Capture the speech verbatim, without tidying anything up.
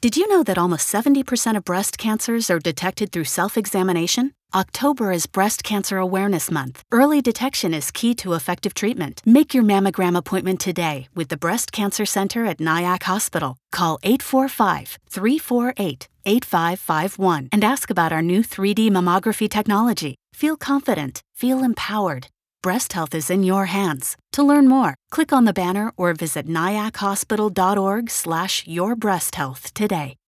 Did you know that almost seventy percent of breast cancers are detected through self-examination? October is Breast Cancer Awareness Month. Early detection is key to effective treatment. Make your mammogram appointment today with the Breast Cancer Center at Nyack Hospital. Call eight four five, three four eight, eight five five one and ask about our new three D mammography technology. Feel confident. Feel empowered. Breast health is in your hands. To learn more, click on the banner or visit nyack hospital dot org slash your breast health today.